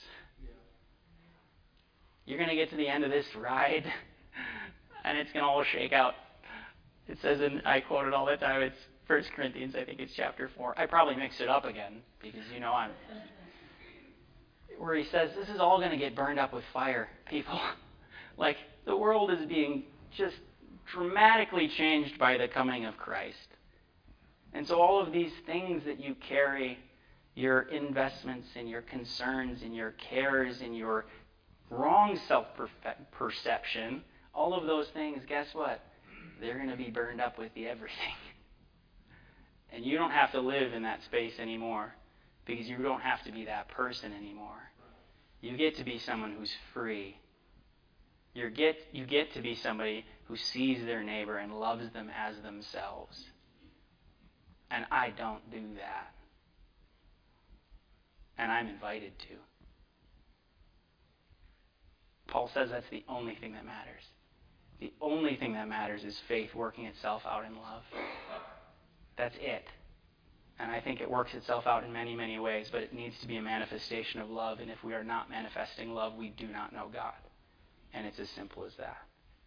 You're going to get to the end of this ride, and it's going to all shake out. It says, in, I quote it all the time, it's First Corinthians, I think it's chapter four. I probably mixed it up again, because you know I'm... Where he says, this is all going to get burned up with fire, people. Like, the world is being just dramatically changed by the coming of Christ. And so all of these things that you carry, your investments and your concerns and your cares and your wrong self-perception, all of those things, guess what? They're going to be burned up with the everything. And you don't have to live in that space anymore, because you don't have to be that person anymore. You get to be someone who's free. You get, you get to be somebody who sees their neighbor and loves them as themselves. And I don't do that. And I'm invited to. Paul says that's the only thing that matters. The only thing that matters is faith working itself out in love. That's it. And I think it works itself out in many, many ways, but it needs to be a manifestation of love. And if we are not manifesting love, we do not know God. And it's as simple as that.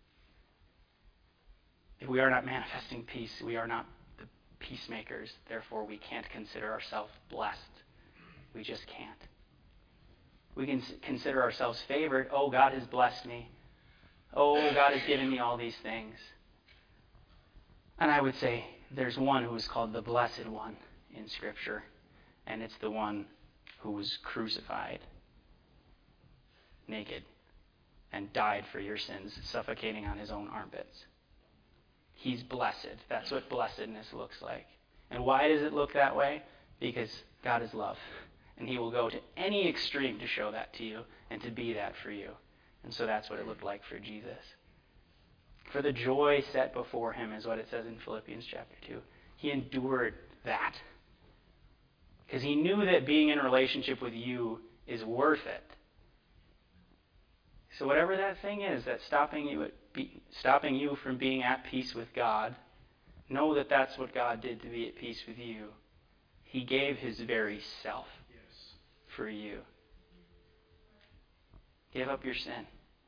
If we are not manifesting peace, we are not the peacemakers. Therefore, we can't consider ourselves blessed. We just can't. We can consider ourselves favored. Oh, God has blessed me. Oh, God has given me all these things. And I would say there's one who is called the Blessed One in Scripture, and it's the one who was crucified naked and died for your sins, suffocating on his own armpits. He's blessed. That's what blessedness looks like. And why does it look that way? Because God is love. And he will go to any extreme to show that to you and to be that for you. And so that's what it looked like for Jesus. For the joy set before him is what it says in Philippians chapter two. He endured that. Because he knew that being in a relationship with you is worth it. So whatever that thing is that's stopping you, at be, stopping you from being at peace with God, know that that's what God did to be at peace with you. He gave his very self for you. Give up your sin.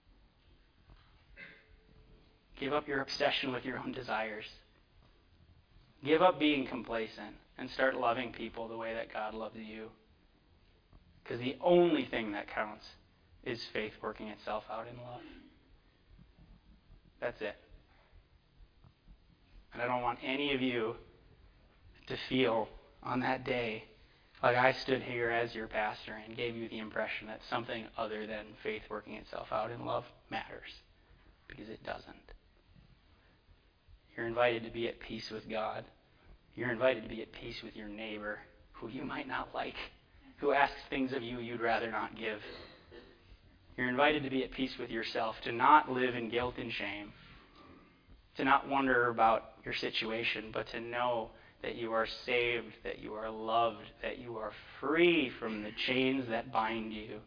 Give up your obsession with your own desires. Give up being complacent and start loving people the way that God loves you. Because the only thing that counts is faith working itself out in love. That's it. And I don't want any of you to feel on that day like I stood here as your pastor and gave you the impression that something other than faith working itself out in love matters. Because it doesn't. You're invited to be at peace with God. You're invited to be at peace with your neighbor, who you might not like, who asks things of you you'd rather not give. You're invited to be at peace with yourself, to not live in guilt and shame, To not wonder about your situation, but to know that you are saved, that you are loved, that you are free from the chains that bind you.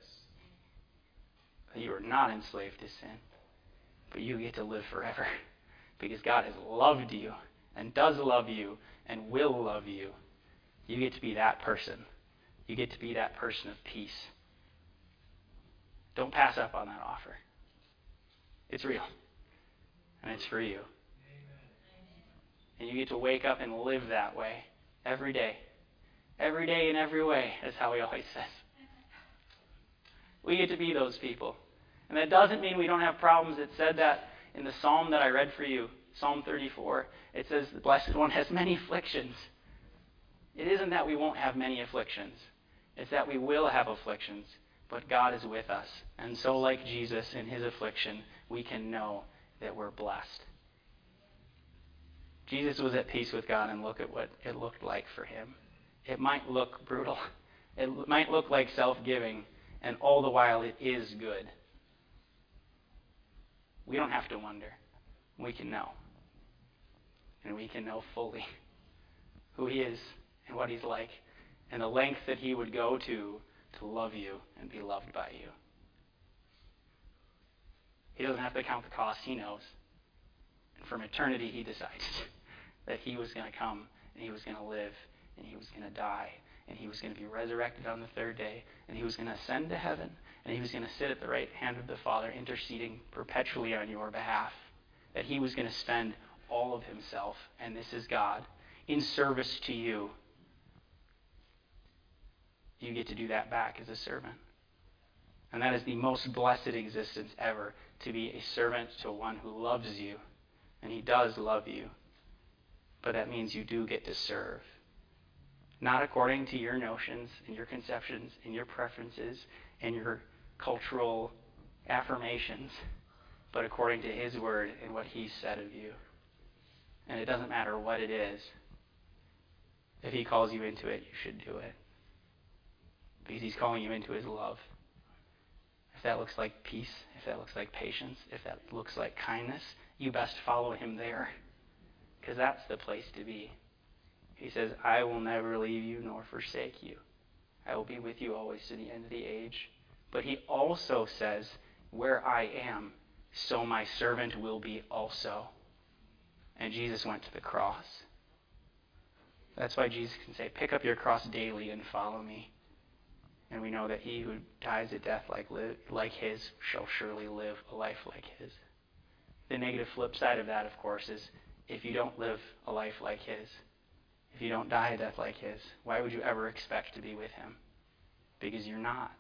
That you are not enslaved to sin, but you get to live forever because God has loved you and does love you and will love you. You get to be that person. You get to be that person of peace. Don't pass up on that offer. It's real. And it's for you. And you get to wake up and live that way every day. Every day in every way, is how he always says. We get to be those people. And that doesn't mean we don't have problems. It said that in the psalm that I read for you, Psalm thirty-four. It says the Blessed One has many afflictions. It isn't that we won't have many afflictions. It's that we will have afflictions, but God is with us. And so like Jesus in his affliction, we can know that we're blessed. Jesus was at peace with God, and look at what it looked like for him. It might look brutal. It might look like self-giving, and all the while it is good. We don't have to wonder. We can know. And we can know fully who he is and what he's like, and the length that he would go to to love you and be loved by you. He doesn't have to count the cost. He knows. And from eternity, he decided that he was going to come, and he was going to live, and he was going to die, and he was going to be resurrected on the third day, and he was going to ascend to heaven, and he was going to sit at the right hand of the Father, interceding perpetually on your behalf. That he was going to spend all of himself, and this is God, in service to you. You get to do that back as a servant. And that is the most blessed existence ever, to be a servant to one who loves you. And he does love you. But that means you do get to serve. Not according to your notions and your conceptions and your preferences and your cultural affirmations, but according to his word and what he said of you. And it doesn't matter what it is. If he calls you into it, you should do it. Because he's calling you into his love. If that looks like peace, if that looks like patience, if that looks like kindness, you best follow him there. Because that's the place to be. He says, I will never leave you nor forsake you. I will be with you always to the end of the age. But he also says, where I am, so my servant will be also. And Jesus went to the cross. That's why Jesus can say, pick up your cross daily and follow me. And we know that he who dies a death like, li- like his shall surely live a life like his. The negative flip side of that, of course, is if you don't live a life like his, if you don't die a death like his, why would you ever expect to be with him? Because you're not.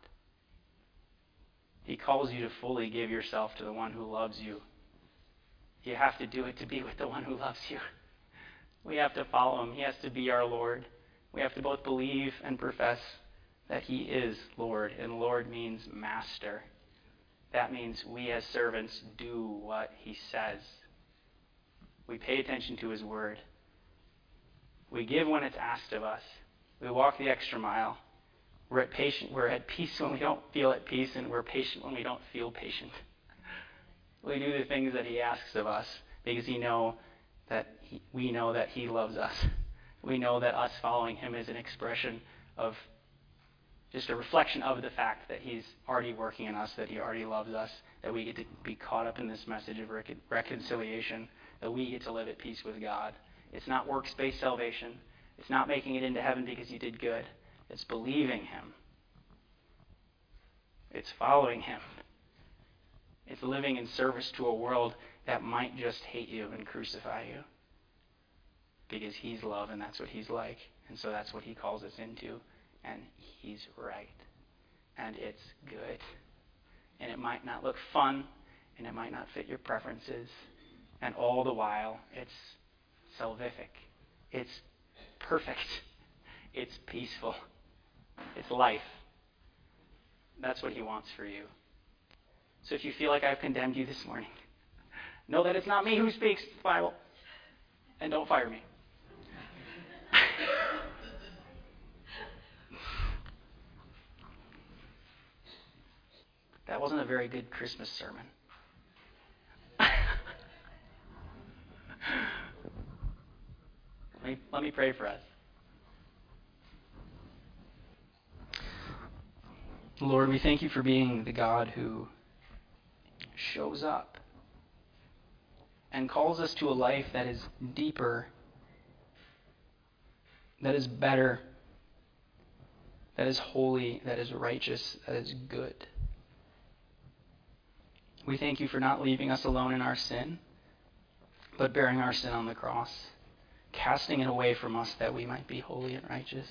He calls you to fully give yourself to the one who loves you. You have to do it to be with the one who loves you. We have to follow him. He has to be our Lord. We have to both believe and profess that he is Lord, and Lord means master. That means we as servants do what he says. We pay attention to his word. We give when it's asked of us. We walk the extra mile. We're at patient. We're at peace when we don't feel at peace, and we're patient when we don't feel patient. We do the things that he asks of us because he know that he, we know that he loves us. We know that us following him is an expression of just a reflection of the fact that he's already working in us, that he already loves us, that we get to be caught up in this message of recon- reconciliation, that we get to live at peace with God. It's not works-based salvation. It's not making it into heaven because you did good. It's believing him. It's following him. It's living in service to a world that might just hate you and crucify you. Because he's love and that's what he's like. And so that's what he calls us into. And he's right. And it's good. And it might not look fun. And it might not fit your preferences. And all the while, it's salvific. It's perfect. It's peaceful. It's life. That's what he wants for you. So if you feel like I've condemned you this morning, know that it's not me who speaks the Bible. And don't fire me. That wasn't a very good Christmas sermon. Let me, let me pray for us. Lord, we thank you for being the God who shows up and calls us to a life that is deeper, that is better, that is holy, that is righteous, that is good. We thank you for not leaving us alone in our sin, but bearing our sin on the cross, casting it away from us that we might be holy and righteous.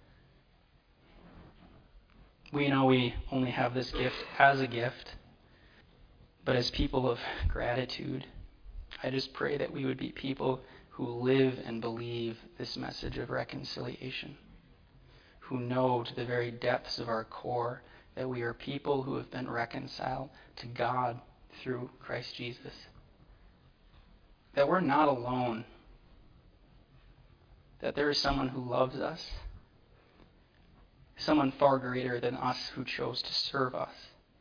We know we only have this gift as a gift, but as people of gratitude, I just pray that we would be people who live and believe this message of reconciliation, who know to the very depths of our core that we are people who have been reconciled to God through Christ Jesus, that we're not alone, that there is someone who loves us, someone far greater than us who chose to serve us.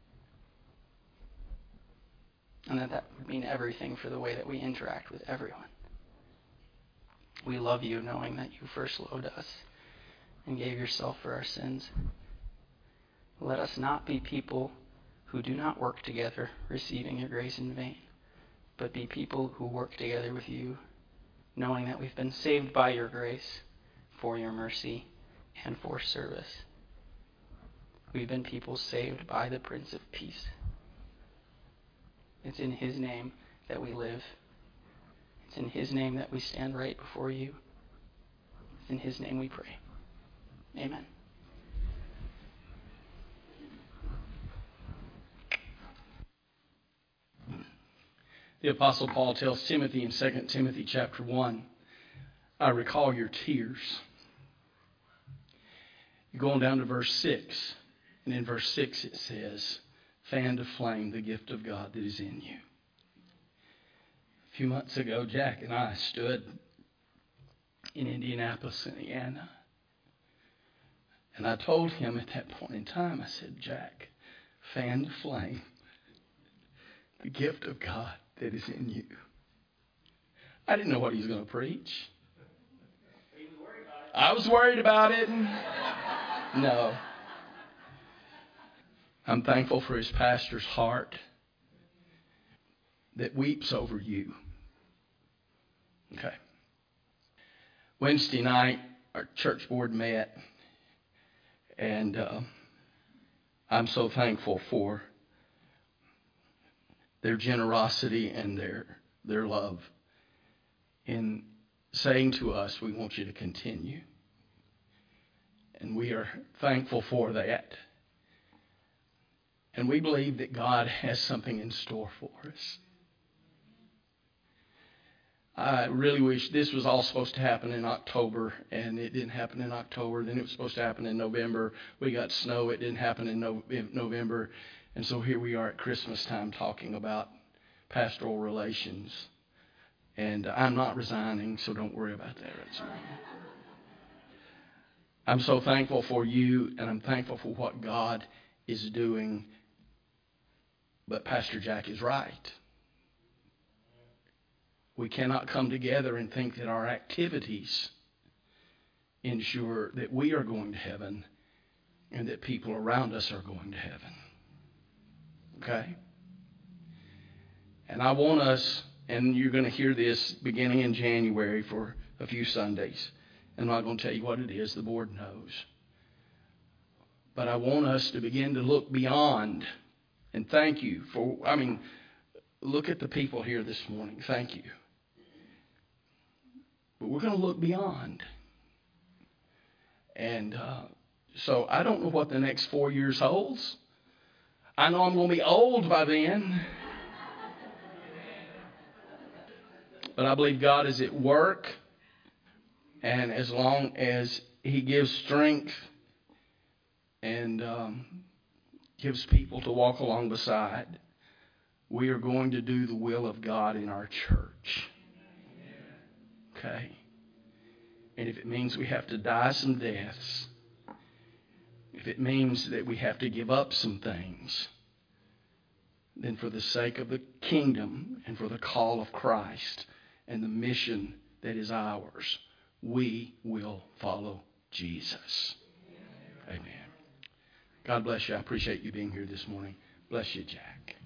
And that that would mean everything for the way that we interact with everyone. We love you knowing that you first loved us and gave yourself for our sins. Let us not be people who do not work together, receiving your grace in vain, but be people who work together with you, knowing that we've been saved by your grace, for your mercy, and for service. We've been people saved by the Prince of Peace. It's in his name that we live. It's in his name that we stand right before you. It's in his name we pray. Amen. The Apostle Paul tells Timothy in Second Timothy chapter one, I recall your tears. You're going down to verse six. And in verse six it says, fan to flame the gift of God that is in you. A few months ago, Jack and I stood in Indianapolis, Indiana. And I told him at that point in time, I said, Jack, fan to flame the gift of God that is in you. I didn't know what he was going to preach. I was worried about it. No. I'm thankful for his pastor's heart that weeps over you. Okay. Wednesday night, our church board met, and uh, I'm so thankful for their generosity and their their love in saying to us, we want you to continue. And we are thankful for that. And we believe that God has something in store for us. I really wish this was all supposed to happen in October, and it didn't happen in October. Then it was supposed to happen in November. We got snow. It didn't happen in, no- in November. And so here we are at Christmas time talking about pastoral relations. And I'm not resigning, so don't worry about that. Right? I'm so thankful for you, and I'm thankful for what God is doing. But Pastor Jack is right. We cannot come together and think that our activities ensure that we are going to heaven and that people around us are going to heaven. Okay? And I want us, and you're going to hear this beginning in January for a few Sundays. And I'm not going to tell you what it is. The board knows. But I want us to begin to look beyond. And thank you for, I mean, look at the people here this morning. Thank you. But we're going to look beyond. And uh, so I don't know what the next four years holds. I know I'm going to be old by then. But I believe God is at work. And as long as He gives strength and um, gives people to walk along beside, we are going to do the will of God in our church. Okay? And if it means we have to die some deaths, if it means that we have to give up some things, then for the sake of the kingdom and for the call of Christ and the mission that is ours, we will follow Jesus. Amen. God bless you. I appreciate you being here this morning. Bless you, Jack.